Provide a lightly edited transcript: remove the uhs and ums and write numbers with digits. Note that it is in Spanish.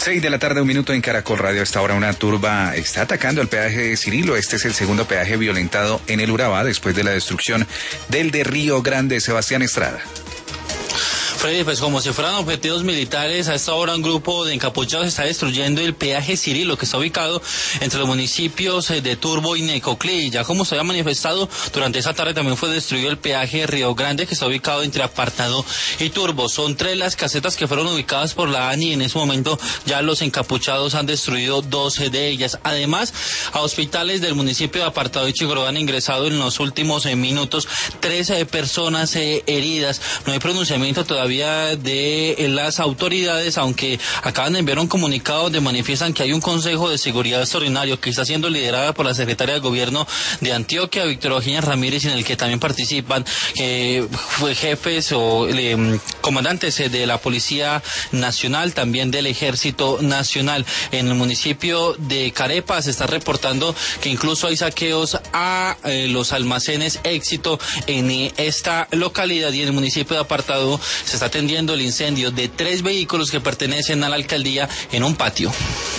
6 de la tarde, 1 minuto en Caracol Radio. A esta hora una turba está atacando el peaje de Cirilo. Este es el segundo peaje violentado en el Urabá después de la destrucción del de Río Grande. Sebastián Estrada. Freddy, pues como si fueran objetivos militares, a esta hora un grupo de encapuchados está destruyendo el peaje Cirilo, que está ubicado entre los municipios de Turbo y Necoclí. Ya como se había manifestado, durante esa tarde también fue destruido el peaje Río Grande, que está ubicado entre Apartado y Turbo. Son 3 las casetas que fueron ubicadas por la ANI y en ese momento ya los encapuchados han destruido 12 de ellas. Además, a hospitales del municipio de Apartado y Chigoró han ingresado en los últimos minutos 13 personas heridas. No hay pronunciamiento todavía de las autoridades, aunque acaban de enviar un comunicado donde manifiestan que hay un Consejo de Seguridad Extraordinario que está siendo liderada por la secretaria de Gobierno de Antioquia, Victoria Eugenia Ramírez, en el que también participan jefes o comandantes de la Policía Nacional, también del Ejército Nacional. En el municipio de Carepa se está reportando que incluso hay saqueos a los almacenes Éxito en esta localidad, y en el municipio de Apartado se está atendiendo el incendio de 3 vehículos que pertenecen a la alcaldía en un patio.